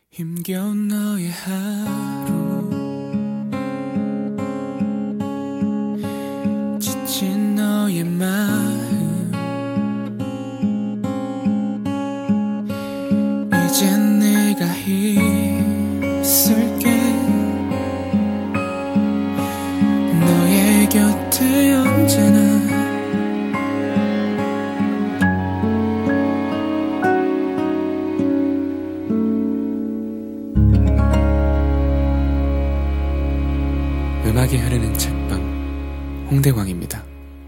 힘겨운 너의 하루 지친 너의 마음 이젠 내가 있을게 너의 곁에 언제나 음악이 흐르는 책방 홍대광입니다.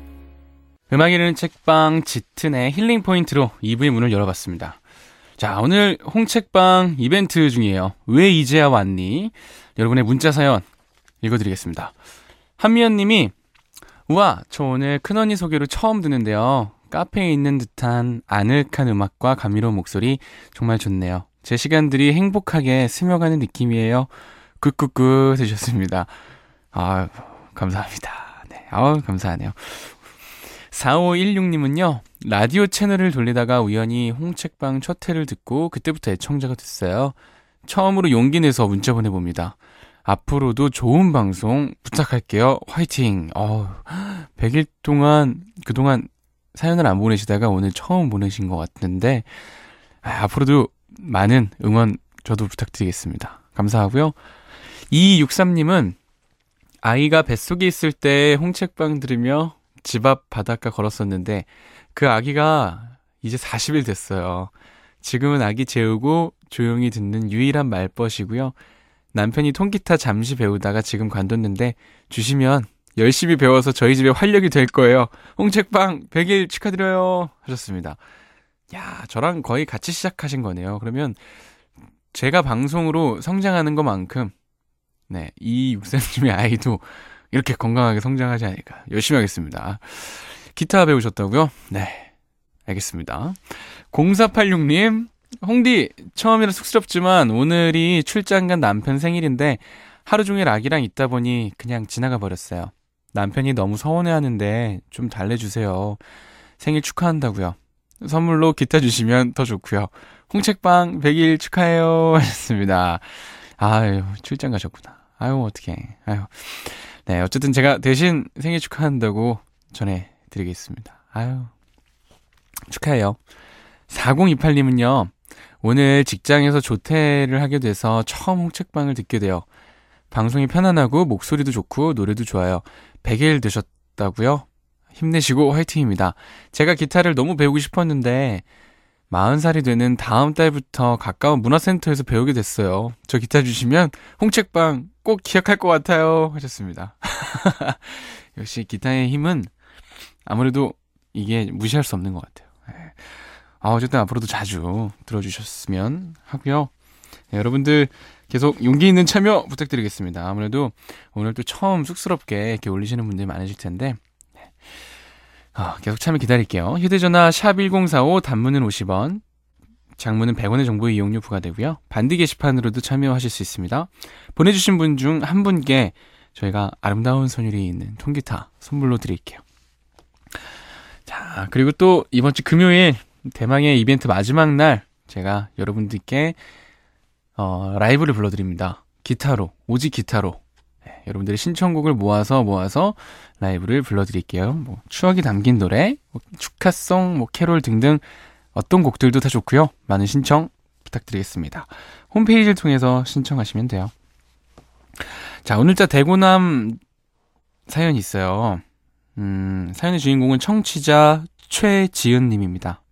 음악이 흐르는 책방 짙은의 힐링 포인트로 2부의 문을 열어봤습니다. 자, 오늘 홍책방 이벤트 중이에요. 왜 이제야 왔니? 여러분의 문자 사연 읽어드리겠습니다. 한미연 님이 우와, 저 오늘 큰언니 소개로 처음 듣는데요. 카페에 있는 듯한 아늑한 음악과 감미로운 목소리 정말 좋네요. 제 시간들이 행복하게 스며가는 느낌이에요. 끄끄끄 해주셨습니다. 아, 감사합니다. 네, 감사하네요. 4516님은요, 라디오 채널을 돌리다가 우연히 홍책방 첫 회를 듣고 그때부터 애청자가 됐어요. 처음으로 용기 내서 문자 보내봅니다. 앞으로도 좋은 방송 부탁할게요. 화이팅! 100일 동안, 그동안 사연을 안 보내시다가 오늘 처음 보내신 것 같은데, 앞으로도 많은 응원 저도 부탁드리겠습니다. 감사하고요. 2263님은 아이가 뱃속에 있을 때 홍책방 들으며 집 앞 바닷가 걸었었는데 그 아기가 이제 40일 됐어요. 지금은 아기 재우고 조용히 듣는 유일한 말벗이고요. 남편이 통기타 잠시 배우다가 지금 관뒀는데 주시면 열심히 배워서 저희 집에 활력이 될 거예요. 홍책방 100일 축하드려요 하셨습니다. 야, 저랑 거의 같이 시작하신 거네요. 그러면 제가 방송으로 성장하는 것만큼 네, 이 육사님의 아이도 이렇게 건강하게 성장하지 않을까. 열심히 하겠습니다. 기타 배우셨다고요? 네, 알겠습니다. 0486님, 홍디, 처음이라 쑥스럽지만 오늘이 출장 간 남편 생일인데 하루 종일 아기랑 있다 보니 그냥 지나가 버렸어요. 남편이 너무 서운해하는데 좀 달래주세요. 생일 축하한다고요. 선물로 기타 주시면 더 좋고요. 홍책방 100일 축하해요 하셨습니다. 아유, 출장 가셨구나. 아유, 어떡해. 아유. 네, 어쨌든 제가 대신 생일 축하한다고 전해드리겠습니다. 아유, 축하해요. 4028님은요, 오늘 직장에서 조퇴를 하게 돼서 처음 홍책방을 듣게 돼요. 방송이 편안하고 목소리도 좋고 노래도 좋아요. 100일 되셨다고요? 힘내시고 화이팅입니다. 제가 기타를 너무 배우고 싶었는데 40살이 되는 다음 달부터 가까운 문화센터에서 배우게 됐어요. 저 기타 주시면 홍책방 꼭 기억할 것 같아요 하셨습니다. 역시 기타의 힘은 아무래도 이게 무시할 수 없는 것 같아요. 어쨌든 앞으로도 자주 들어주셨으면 하고요. 네, 여러분들 계속 용기 있는 참여 부탁드리겠습니다. 아무래도 오늘 또 처음 쑥스럽게 이렇게 올리시는 분들이 많으실 텐데 계속 참여 기다릴게요. 휴대전화 샵1045 단문은 50원, 장문은 100원의 정보 이용료 부과되고요. 반디 게시판으로도 참여하실 수 있습니다. 보내주신 분 중 한 분께 저희가 아름다운 선율이 있는 통기타 선물로 드릴게요. 자, 그리고 또 이번 주 금요일 대망의 이벤트 마지막 날 제가 여러분들께 라이브를 불러드립니다. 기타로, 오직 기타로. 네, 여러분들의 신청곡을 모아서 라이브를 불러드릴게요. 뭐 추억이 담긴 노래, 뭐 축하송, 뭐 캐롤 등등 어떤 곡들도 다 좋고요. 많은 신청 부탁드리겠습니다. 홈페이지를 통해서 신청하시면 돼요. 자, 오늘자 대구남 사연이 있어요. 사연의 주인공은 청취자 최지은님입니다.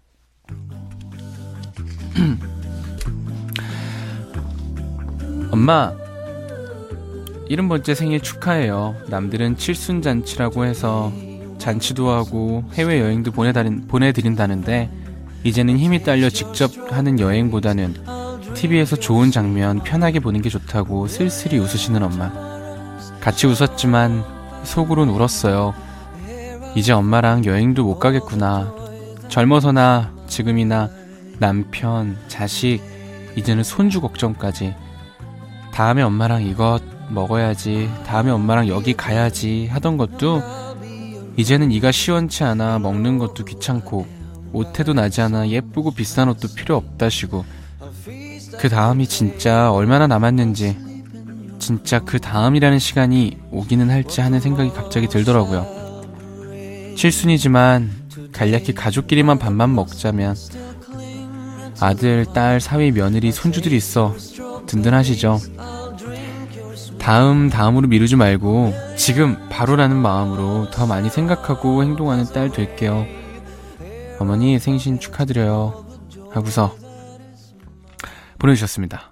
엄마, 70번째 생일 축하해요. 남들은 칠순잔치라고 해서 잔치도 하고 해외여행도 보내드린다는데 이제는 힘이 딸려 직접 하는 여행보다는 TV에서 좋은 장면 편하게 보는 게 좋다고 쓸쓸히 웃으시는 엄마. 같이 웃었지만 속으론 울었어요. 이제 엄마랑 여행도 못 가겠구나. 젊어서나 지금이나 남편, 자식, 이제는 손주 걱정까지. 다음에 엄마랑 이것 먹어야지, 다음에 엄마랑 여기 가야지 하던 것도 이제는 이가 시원치 않아 먹는 것도 귀찮고 옷태도 나지 않아 예쁘고 비싼 옷도 필요 없다시고 그 다음이 진짜 얼마나 남았는지, 진짜 그 다음이라는 시간이 오기는 할지 하는 생각이 갑자기 들더라고요. 칠순이지만 간략히 가족끼리만 밥만 먹자면 아들, 딸, 사위, 며느리, 손주들이 있어 든든하시죠. 다음으로 미루지 말고 지금 바로라는 마음으로 더 많이 생각하고 행동하는 딸 될게요. 어머니 생신 축하드려요 하고서 보내주셨습니다.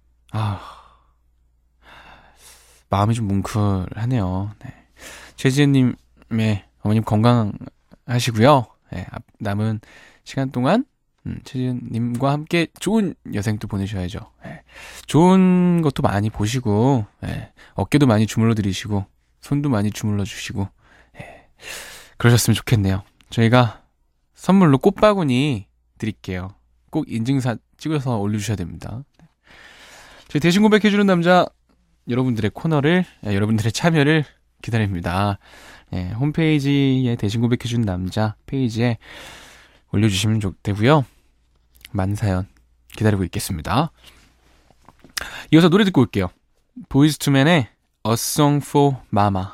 마음이 좀 뭉클하네요. 네. 최지은님의 어머님 건강하시고요. 네, 남은 시간 동안 최지은님과 함께 좋은 여생도 보내셔야죠. 네. 좋은 것도 많이 보시고, 네. 어깨도 많이 주물러 드리시고, 손도 많이 주물러 주시고, 네. 그러셨으면 좋겠네요. 저희가 선물로 꽃바구니 드릴게요. 꼭 인증샷 찍어서 올려주셔야 됩니다. 저희 대신 고백해주는 남자, 여러분들의 코너를, 여러분들의 참여를 기다립니다. 네, 홈페이지에 대신 고백해주는 남자 페이지에 올려주시면 되고요. 많은 사연 기다리고 있겠습니다. 이어서 노래 듣고 올게요. 보이즈 투맨의 A Song for Mama.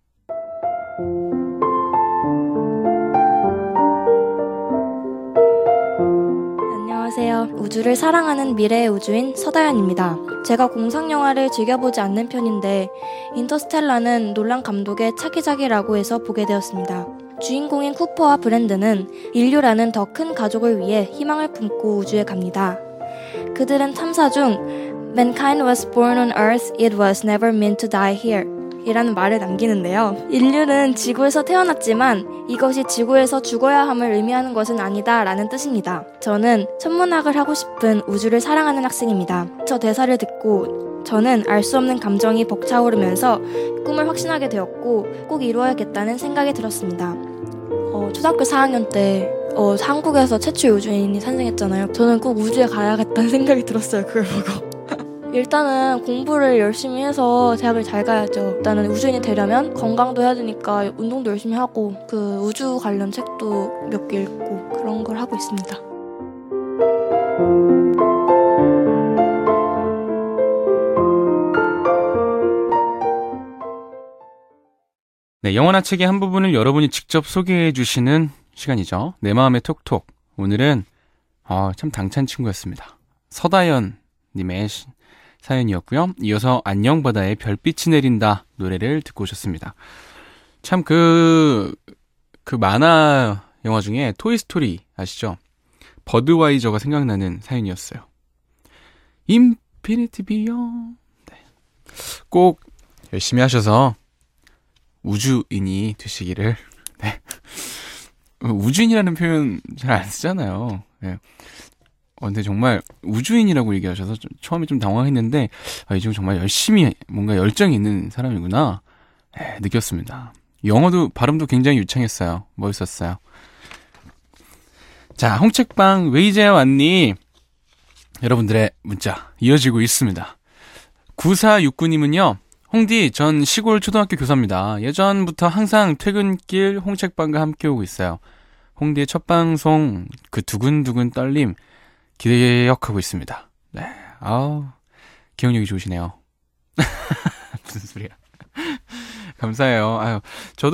안녕하세요. 우주를 사랑하는 미래의 우주인 서다연입니다. 제가 공상영화를 즐겨보지 않는 편인데 인터스텔라는 놀란 감독의 차기작이라고 해서 보게 되었습니다. 주인공인 쿠퍼와 브랜드는 인류라는 더 큰 가족을 위해 희망을 품고 우주에 갑니다. 그들은 탐사 중 Mankind was born on Earth, it was never meant to die here 이라는 말을 남기는데요. 인류는 지구에서 태어났지만 이것이 지구에서 죽어야 함을 의미하는 것은 아니다 라는 뜻입니다. 저는 천문학을 하고 싶은 우주를 사랑하는 학생입니다. 저 대사를 듣고 저는 알 수 없는 감정이 벅차오르면서 꿈을 확신하게 되었고 꼭 이루어야겠다는 생각이 들었습니다. 초등학교 4학년 때 한국에서 최초의 우주인이 탄생했잖아요. 저는 꼭 우주에 가야겠다는 생각이 들었어요. 그걸 보고. 일단은 공부를 열심히 해서 대학을 잘 가야죠. 일단은 우주인이 되려면 건강도 해야 되니까 운동도 열심히 하고 그 우주 관련 책도 몇 개 읽고 그런 걸 하고 있습니다. 네, 영화나 책의 한 부분을 여러분이 직접 소개해 주시는 시간이죠. 내 마음의 톡톡. 오늘은 참 당찬 친구였습니다. 서다연 님의 사연이었고요. 이어서 안녕바다의 별빛이 내린다 노래를 듣고 오셨습니다. 참 그 만화 영화 중에 토이스토리 아시죠? 버드와이저가 생각나는 사연이었어요. 인피니티 비욘드. 네. 꼭 열심히 하셔서 우주인이 되시기를. 네. 우주인이라는 표현 잘 안 쓰잖아요. 네. 근데 정말 우주인이라고 얘기하셔서 처음에 좀 당황했는데 이 친구 정말 열심히 뭔가 열정이 있는 사람이구나 느꼈습니다. 영어도 발음도 굉장히 유창했어요. 멋있었어요. 자, 홍책방 왜 이제 왔니? 여러분들의 문자 이어지고 있습니다. 9469님은요. 홍디, 전 시골 초등학교 교사입니다. 예전부터 항상 퇴근길 홍책방과 함께 오고 있어요. 홍디의 첫 방송 그 두근두근 떨림 기억하고 있습니다. 네, 기억력이 좋으시네요. 무슨 소리야? 감사해요. 저도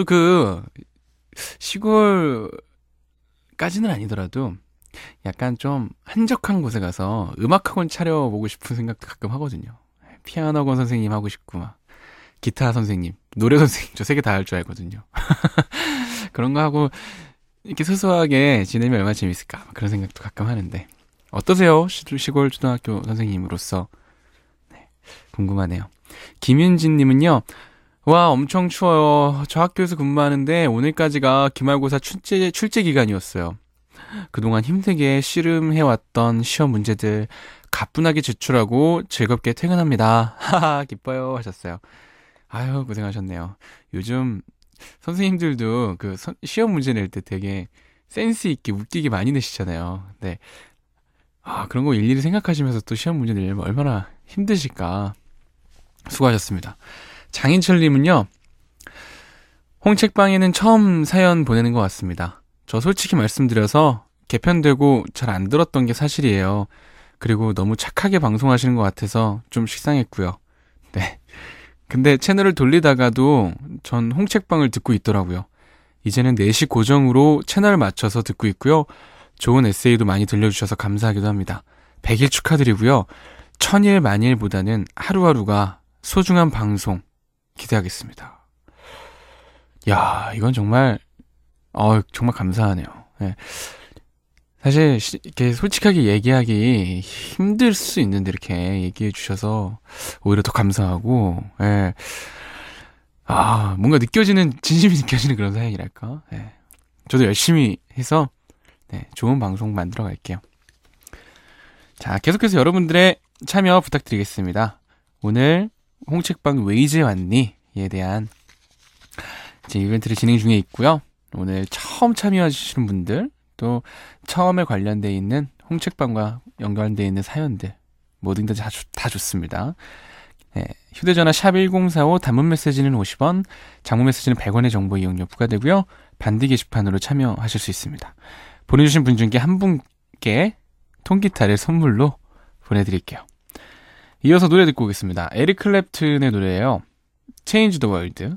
시골까지는 아니더라도 약간 좀 한적한 곳에 가서 음악학원 차려보고 싶은 생각도 가끔 하거든요. 피아노학원 선생님 하고 싶고 막 기타 선생님, 노래 선생님 저 세 개 다 할 줄 알거든요. 그런 거 하고 이렇게 소소하게 지내면 얼마나 재밌을까 그런 생각도 가끔 하는데 어떠세요? 시골 초등학교 선생님으로서. 네, 궁금하네요. 김윤진님은요. 와, 엄청 추워요. 저 학교에서 근무하는데 오늘까지가 기말고사 출제 기간이었어요. 그동안 힘들게 씨름해왔던 시험 문제들 가뿐하게 제출하고 즐겁게 퇴근합니다. 하하, 기뻐요 하셨어요. 아유, 고생하셨네요. 요즘 선생님들도 시험 문제 낼 때 되게 센스 있게 웃기게 많이 내시잖아요. 네. 그런 거 일일이 생각하시면서 또 시험 문제 내려면 얼마나 힘드실까. 수고하셨습니다. 장인철님은요. 홍책방에는 처음 사연 보내는 것 같습니다. 저 솔직히 말씀드려서 개편되고 잘 안 들었던 게 사실이에요. 그리고 너무 착하게 방송하시는 것 같아서 좀 식상했고요. 네. 근데 채널을 돌리다가도 전 홍책방을 듣고 있더라고요. 이제는 4시 고정으로 채널을 맞춰서 듣고 있고요. 좋은 에세이도 많이 들려주셔서 감사하기도 합니다. 100일 축하드리고요. 1000일 만일보다는 하루하루가 소중한 방송 기대하겠습니다. 야, 이건 정말 정말 감사하네요. 네. 사실 이렇게 솔직하게 얘기하기 힘들 수 있는데 이렇게 얘기해 주셔서 오히려 더 감사하고, 예. 뭔가 진심이 느껴지는 그런 사연이랄까. 예. 저도 열심히 해서 좋은 방송 만들어 갈게요. 자, 계속해서 여러분들의 참여 부탁드리겠습니다. 오늘 홍책방 왜 이제 왔니? 에 대한 이벤트를 진행 중에 있고요. 오늘 처음 참여해 주시는 분들, 또 처음에 관련되어 있는 홍책방과 연관되어 있는 사연들 모든 게 다 좋습니다. 네, 휴대전화 샵1045 단문 메시지는 50원, 장문 메시지는 100원의 정보 이용료 부과되고요. 반디 게시판으로 참여하실 수 있습니다. 보내주신 분 중에 한 분께 통기타를 선물로 보내드릴게요. 이어서 노래 듣고 오겠습니다. 에릭 클랩튼의 노래예요. Change the World.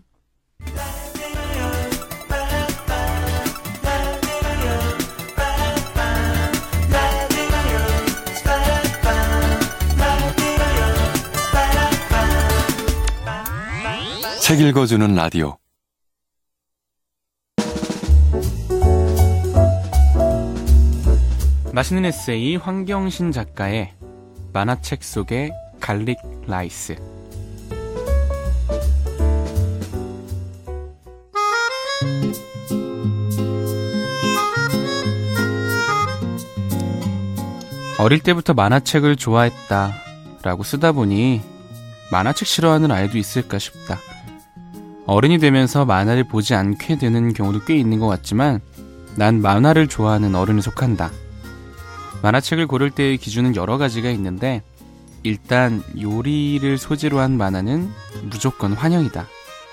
책 읽어주는 라디오. 맛있는 에세이 황경신 작가의 만화책 속의 갈릭 라이스. 어릴 때부터 만화책을 좋아했다 라고 쓰다 보니 만화책 싫어하는 아이도 있을까 싶다. 어른이 되면서 만화를 보지 않게 되는 경우도 꽤 있는 것 같지만 난 만화를 좋아하는 어른에 속한다. 만화책을 고를 때의 기준은 여러 가지가 있는데 일단 요리를 소재로 한 만화는 무조건 환영이다.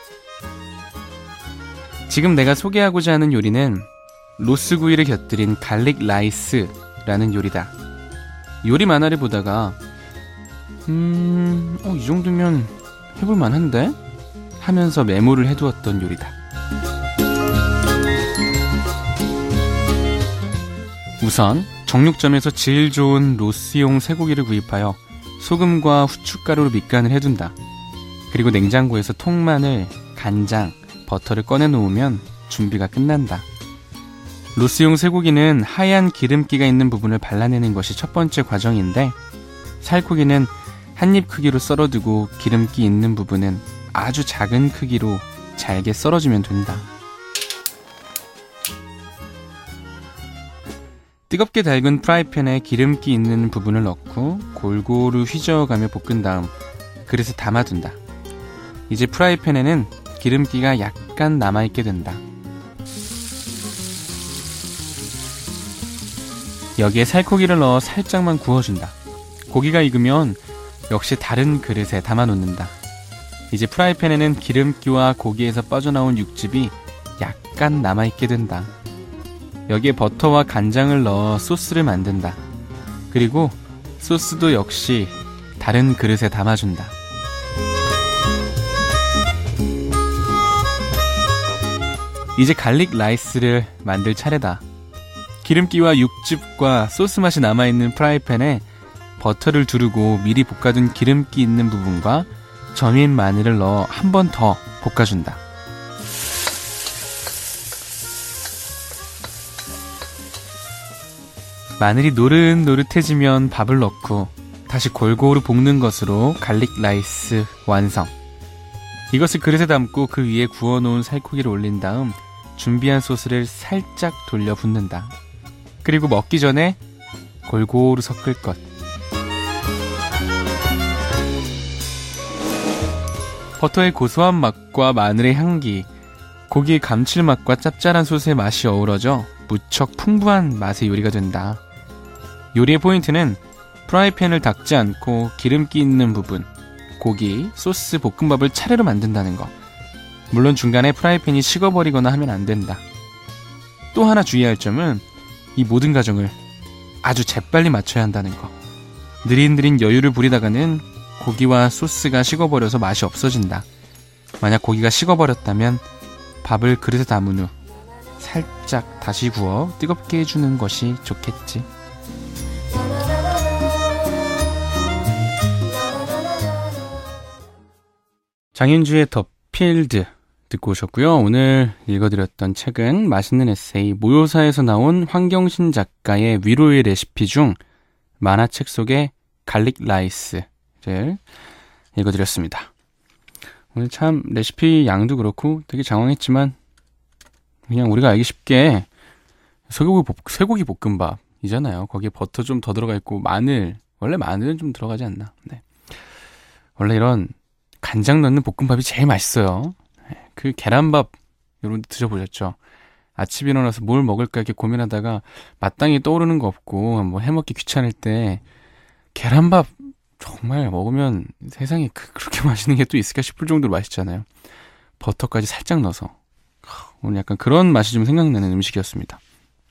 지금 내가 소개하고자 하는 요리는 로스구이를 곁들인 갈릭 라이스라는 요리다. 요리 만화를 보다가 이 정도면 해볼만 한데? 하면서 메모를 해두었던 요리다. 우선 정육점에서 질 좋은 로스용 쇠고기를 구입하여 소금과 후춧가루로 밑간을 해둔다. 그리고 냉장고에서 통마늘, 간장, 버터를 꺼내 놓으면 준비가 끝난다. 로스용 쇠고기는 하얀 기름기가 있는 부분을 발라내는 것이 첫 번째 과정인데 살코기는 한입 크기로 썰어두고 기름기 있는 부분은 아주 작은 크기로 잘게 썰어주면 된다. 뜨겁게 달군 프라이팬에 기름기 있는 부분을 넣고 골고루 휘저어가며 볶은 다음 그릇에 담아둔다. 이제 프라이팬에는 기름기가 약간 남아있게 된다. 여기에 살코기를 넣어 살짝만 구워준다. 고기가 익으면 역시 다른 그릇에 담아놓는다. 이제 프라이팬에는 기름기와 고기에서 빠져나온 육즙이 약간 남아있게 된다. 여기에 버터와 간장을 넣어 소스를 만든다. 그리고 소스도 역시 다른 그릇에 담아준다. 이제 갈릭 라이스를 만들 차례다. 기름기와 육즙과 소스 맛이 남아있는 프라이팬에 버터를 두르고 미리 볶아둔 기름기 있는 부분과 점인 마늘을 넣어 한 번 더 볶아준다. 마늘이 노릇노릇해지면 밥을 넣고 다시 골고루 볶는 것으로 갈릭 라이스 완성. 이것을 그릇에 담고 그 위에 구워놓은 살코기를 올린 다음 준비한 소스를 살짝 돌려 붓는다. 그리고 먹기 전에 골고루 섞을 것. 버터의 고소한 맛과 마늘의 향기, 고기의 감칠맛과 짭짤한 소스의 맛이 어우러져 무척 풍부한 맛의 요리가 된다. 요리의 포인트는 프라이팬을 닦지 않고 기름기 있는 부분, 고기, 소스, 볶음밥을 차례로 만든다는 것. 물론 중간에 프라이팬이 식어버리거나 하면 안 된다. 또 하나 주의할 점은 이 모든 과정을 아주 재빨리 맞춰야 한다는 것. 느릿느릿 여유를 부리다가는 고기와 소스가 식어버려서 맛이 없어진다. 만약 고기가 식어버렸다면 밥을 그릇에 담은 후 살짝 다시 구워 뜨겁게 해주는 것이 좋겠지. 장윤주의 더 필드 듣고 오셨고요. 오늘 읽어드렸던 책은 맛있는 에세이 모요사에서 나온 황경신 작가의 위로의 레시피 중 만화책 속의 갈릭 라이스를 읽어드렸습니다. 오늘 참 레시피 양도 그렇고 되게 장황했지만 그냥 우리가 알기 쉽게 쇠고기 볶음밥이잖아요. 거기에 버터 좀 더 들어가 있고 원래 마늘은 좀 들어가지 않나. 네. 원래 이런 간장 넣는 볶음밥이 제일 맛있어요. 그 계란밥 여러분들 드셔보셨죠? 아침에 일어나서 뭘 먹을까 이렇게 고민하다가 마땅히 떠오르는 거 없고 뭐 해먹기 귀찮을 때 계란밥 정말 먹으면 세상에 그렇게 맛있는 게 또 있을까 싶을 정도로 맛있잖아요. 버터까지 살짝 넣어서. 오늘 약간 그런 맛이 좀 생각나는 음식이었습니다.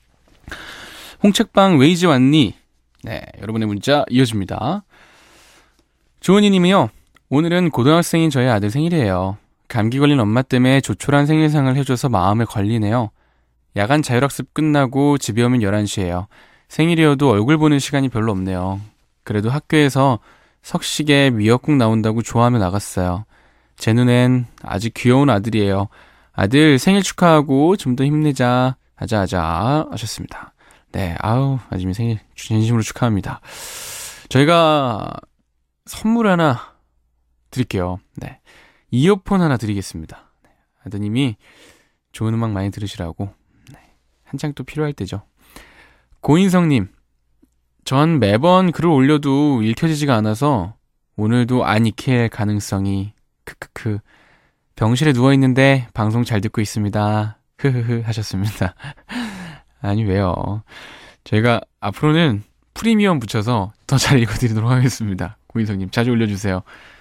홍책방 왜 이제 왔니? 네, 여러분의 문자 이어집니다. 조은희 님이요. 오늘은 고등학생인 저희 아들 생일이에요. 감기 걸린 엄마 때문에 조촐한 생일상을 해줘서 마음에 걸리네요. 야간 자율학습 끝나고 집에 오면 11시예요. 생일이어도 얼굴 보는 시간이 별로 없네요. 그래도 학교에서 석식에 미역국 나온다고 좋아하며 나갔어요. 제 눈엔 아직 귀여운 아들이에요. 아들 생일 축하하고 좀 더 힘내자. 아자아자 하셨습니다. 네, 아짐이 생일 진심으로 축하합니다. 저희가 선물 하나 드릴게요. 네, 이어폰 하나 드리겠습니다. 네, 아드님이 좋은 음악 많이 들으시라고. 네, 한창 또 필요할 때죠. 고인성님, 전 매번 글을 올려도 읽혀지지가 않아서 오늘도 안 익힐 가능성이 크크크. 병실에 누워있는데 방송 잘 듣고 있습니다. 흐흐흐 하셨습니다. 아니 왜요. 저희가 앞으로는 프리미엄 붙여서 더 잘 읽어드리도록 하겠습니다. 고인성님 자주 올려주세요.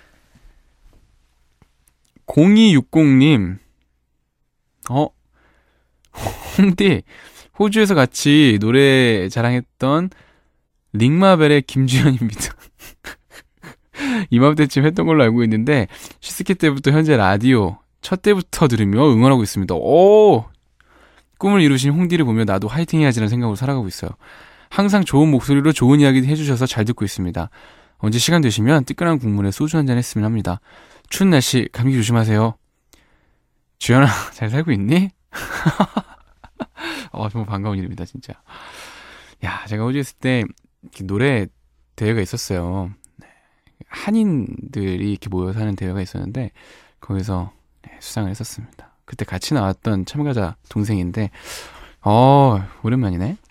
0260님 홍디 호주에서 같이 노래 자랑했던 링마벨의 김주현입니다. 이맘때쯤 했던 걸로 알고 있는데 시스케 때부터 현재 라디오 첫 때부터 들으며 응원하고 있습니다. 오! 꿈을 이루신 홍디를 보며 나도 화이팅 해야지라는 생각으로 살아가고 있어요. 항상 좋은 목소리로 좋은 이야기 해주셔서 잘 듣고 있습니다. 언제 시간 되시면 뜨끈한 국물에 소주 한잔 했으면 합니다. 추운 날씨 감기 조심하세요. 주연아 잘 살고 있니? 정말 반가운 일입니다 진짜. 야, 제가 호주에 있을 때 노래 대회가 있었어요. 한인들이 이렇게 모여서 하는 대회가 있었는데 거기서 수상을 했었습니다. 그때 같이 나왔던 참가자 동생인데 오랜만이네.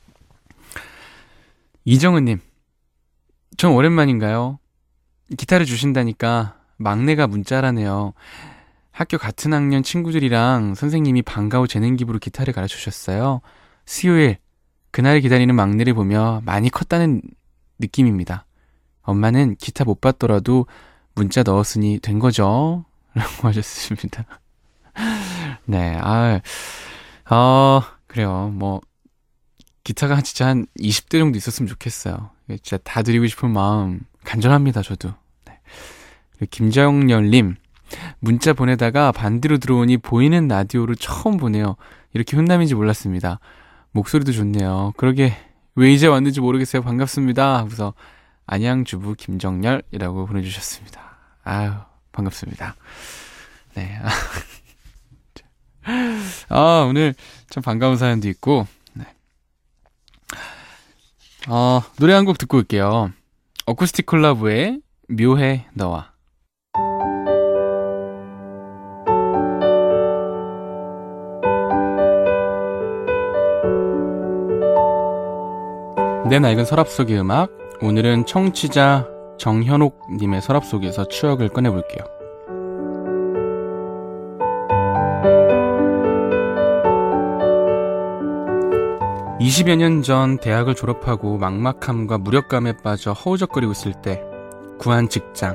이정은님, 전 오랜만인가요? 기타를 주신다니까 막내가 문자라네요. 학교 같은 학년 친구들이랑 선생님이 방과 후 재능 기부로 기타를 가르쳐주셨어요. 수요일 그날을 기다리는 막내를 보며 많이 컸다는 느낌입니다. 엄마는 기타 못 받더라도 문자 넣었으니 된 거죠? 라고 하셨습니다. 네, 그래요. 뭐, 기타가 진짜 한 20대 정도 있었으면 좋겠어요. 진짜 다 드리고 싶은 마음 간절합니다, 저도. 네. 김정열님, 문자 보내다가 반대로 들어오니 보이는 라디오를 처음 보네요. 이렇게 훈남인지 몰랐습니다. 목소리도 좋네요. 그러게, 왜 이제 왔는지 모르겠어요. 반갑습니다. 하고서 안양주부 김정열이라고 보내주셨습니다. 아유, 반갑습니다. 네. 오늘 참 반가운 사연도 있고, 네. 노래 한 곡 듣고 올게요. 어쿠스틱 콜라보의 묘해 너와. 내 낡은 서랍 속의 음악. 오늘은 청취자 정현옥님의 서랍 속에서 추억을 꺼내볼게요. (20여 년 전) 대학을 졸업하고 막막함과 무력감에 빠져 허우적거리고 있을 때 구한 직장.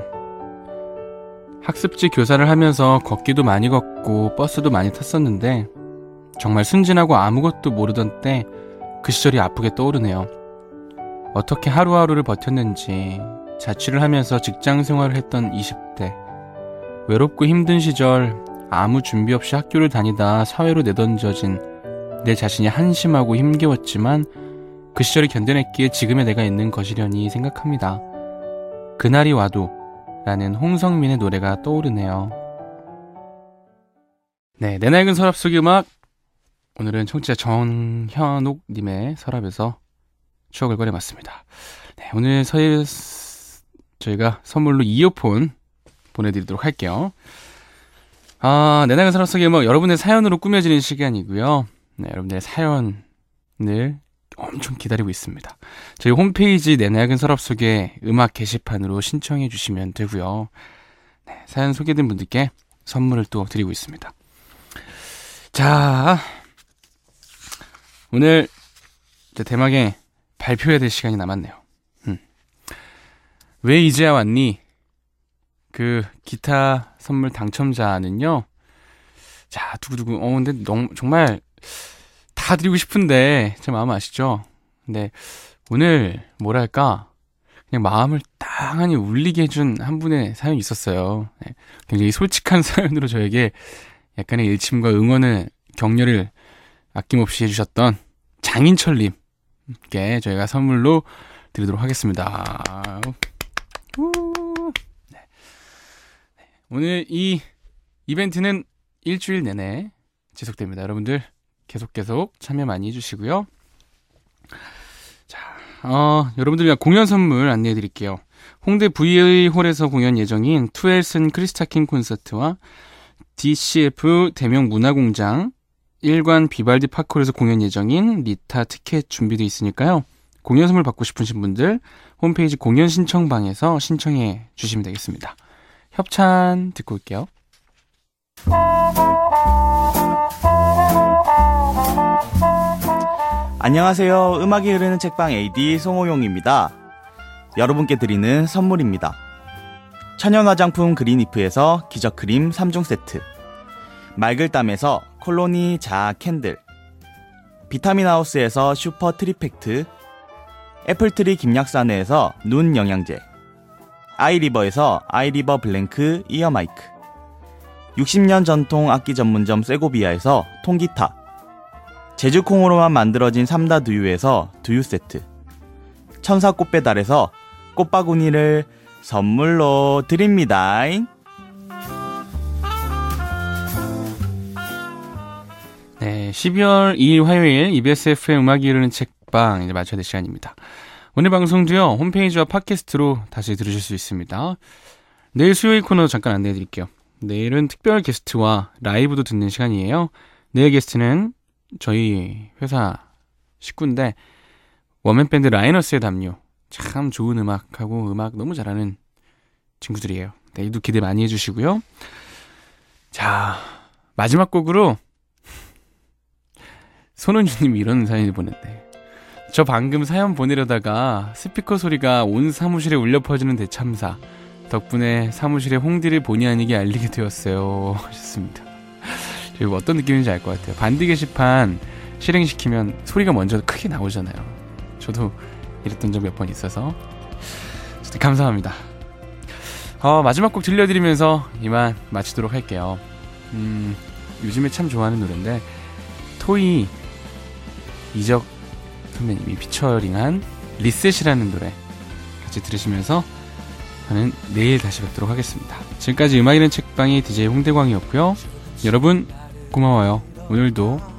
학습지 교사를 하면서 걷기도 많이 걷고 버스도 많이 탔었는데 정말 순진하고 아무것도 모르던 때 그 시절이 아프게 떠오르네요. 어떻게 하루하루를 버텼는지, 자취를 하면서 직장 생활을 했던 20대, 외롭고 힘든 시절 아무 준비 없이 학교를 다니다 사회로 내던져진 내 자신이 한심하고 힘겨웠지만 그 시절을 견뎌냈기에 지금의 내가 있는 것이려니 생각합니다. 그날이 와도 라는 홍성민의 노래가 떠오르네요. 네, 내 낡은 서랍 속의 음악. 오늘은 청취자 정현옥님의 서랍에서 추억을 꺼내봤습니다. 네, 오늘 저희가 선물로 이어폰 보내드리도록 할게요. 내 낡은 서랍 속의 음악, 여러분의 사연으로 꾸며지는 시간이고요. 네, 여러분들의 사연을 엄청 기다리고 있습니다. 저희 홈페이지 내 낡은 서랍 속의 음악 게시판으로 신청해 주시면 되고요. 네, 사연 소개된 분들께 선물을 또 드리고 있습니다. 자, 오늘 대망의 발표해야 될 시간이 남았네요. 왜 이제야 왔니? 그 기타 선물 당첨자는요. 자, 두구두구. 근데 정말 다 드리고 싶은데 제 마음 아시죠? 근데 오늘 뭐랄까 그냥 마음을 땅하니 울리게 해준 한 분의 사연이 있었어요. 네, 굉장히 솔직한 사연으로 저에게 약간의 일침과 응원을, 격려를 아낌없이 해주셨던 장인철님께 저희가 선물로 드리도록 하겠습니다. 네. 오늘 이 이벤트는 일주일 내내 지속됩니다. 여러분들 계속 참여 많이 해주시고요. 자, 여러분들 위한 공연 선물 안내해 드릴게요. 홍대 VA홀에서 공연 예정인 투엘슨 크리스타킹 콘서트와 DCF 대명 문화공장, 일관 비발디 파크홀에서 공연 예정인 리타 티켓 준비되어 있으니까요. 공연 선물 받고 싶으신 분들 홈페이지 공연 신청방에서 신청해 주시면 되겠습니다. 협찬 듣고 올게요. 안녕하세요. 음악이 흐르는 책방 AD 송호용입니다. 여러분께 드리는 선물입니다. 천연 화장품 그린이프에서 기적크림 3종 세트, 말글담에서 콜로니 자아 캔들, 비타민하우스에서 슈퍼 트리팩트, 애플트리 김약사네에서 눈 영양제, 아이리버에서 아이리버 블랭크 이어 마이크, 60년 전통 악기 전문점 세고비아에서 통기타, 제주콩으로만 만들어진 삼다 두유에서 두유 세트, 천사 꽃배달에서 꽃바구니를 선물로 드립니다. 네, 12월 2일 화요일 EBS FM 음악이 흐르는 책방 이제 마쳐야 될 시간입니다. 오늘 방송도요, 홈페이지와 팟캐스트로 다시 들으실 수 있습니다. 내일 수요일 코너 잠깐 안내해 드릴게요. 내일은 특별 게스트와 라이브도 듣는 시간이에요. 내일 게스트는 저희 회사 식구인데 워맨밴드 라이너스의 담요, 참 좋은 음악하고 음악 너무 잘하는 친구들이에요. 내일도 기대 많이 해주시고요. 자, 마지막 곡으로 손은주님이 이런 사연을 보냈대. 저 방금 사연 보내려다가 스피커 소리가 온 사무실에 울려 퍼지는 대참사, 덕분에 사무실에 홍디를 본의 아니게 알리게 되었어요 하셨습니다. 그리고 어떤 느낌인지 알 것 같아요. 반디 게시판 실행시키면 소리가 먼저 크게 나오잖아요. 저도 이랬던 적 몇 번 있어서 감사합니다. 마지막 곡 들려드리면서 이만 마치도록 할게요. 요즘에 참 좋아하는 노래인데 토이 이적 선배님이 피처링한 리셋이라는 노래 같이 들으시면서 저는 내일 다시 뵙도록 하겠습니다. 지금까지 음악이는 책방의 DJ 홍대광이었고요. 여러분 고마워요. 오늘도